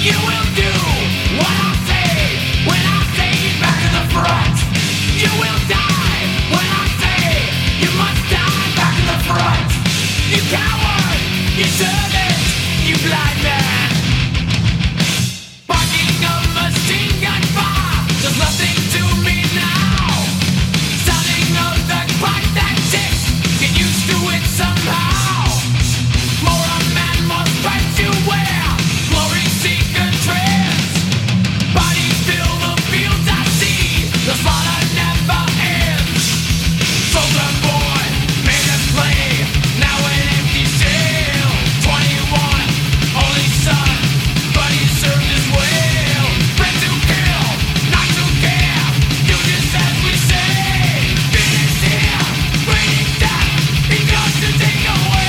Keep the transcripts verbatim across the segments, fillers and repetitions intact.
You will do what I say when I say back to the front. You will die when I say you must die back to the front. You coward, you servant, you blind man. Barking a machine gun fire does nothing to me now. Sounding of the clock that ticks, get used to it somehow. More a man must fight you wear, glory seeker trends. Bodies fill the fields I see, the slaughter never ends. Soldier boy, made a play, now an empty jail. Twenty-one, only son, but he served his will. Bred to kill, not to care, do just as we say. Finish here, bringing death, he comes to take away.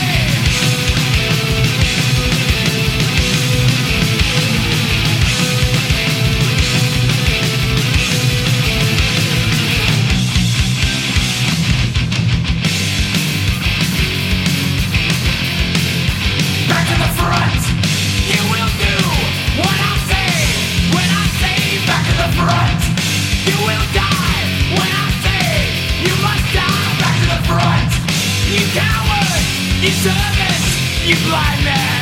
Back to the front. You will do what I say when I say back to the front. You will die when I say you must die back to the front. You coward, you servant, you blind man.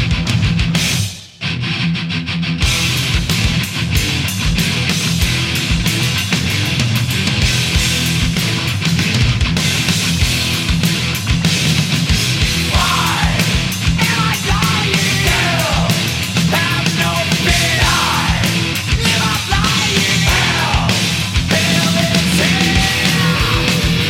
Why am I dying? Hell, have no fear. Live up lying. Hell, hell is here.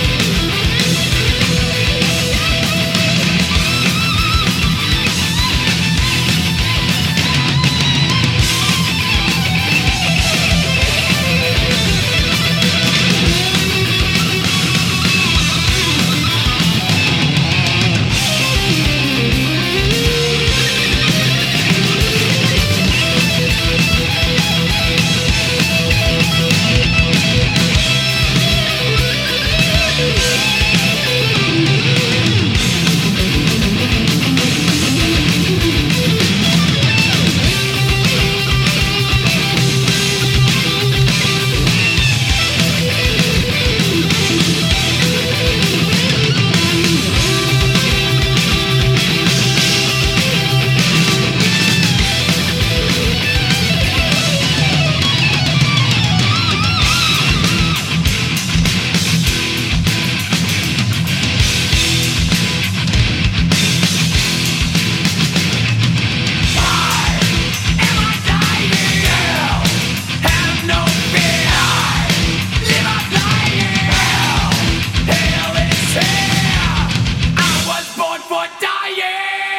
I was born for dying.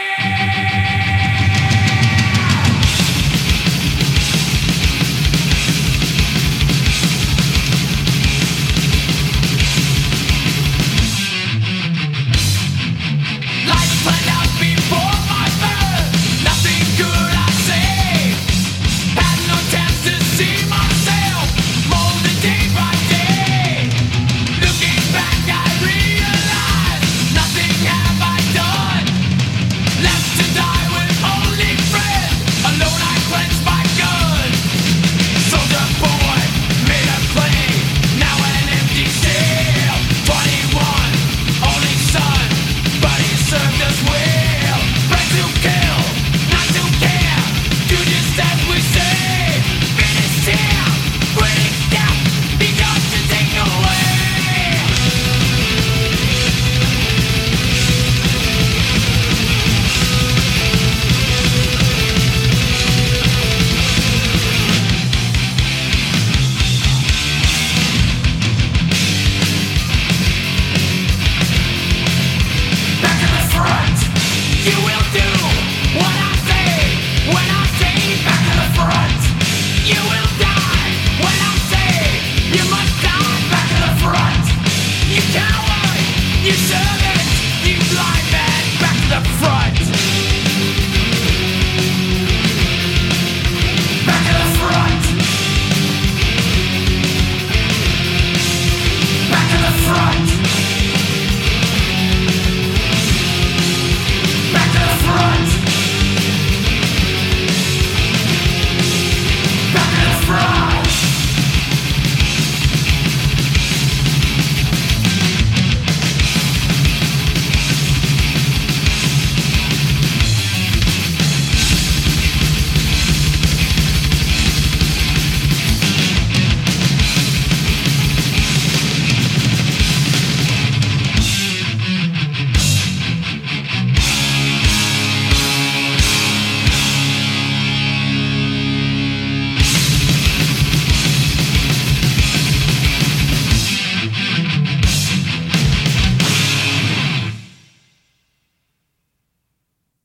Life planned out before my birth, nothing good I say. Had no chance to see myself molded day by day. Looking back, I realize nothing have I done. Left to die with only friends, alone I clench my gun. Soldier boy, made a play, now an empty shell. Twenty-one, only son, but he served us well. Bred to kill, not to care, do just as we say. Finish here, bring death, he comes to take away. Back to the front, you will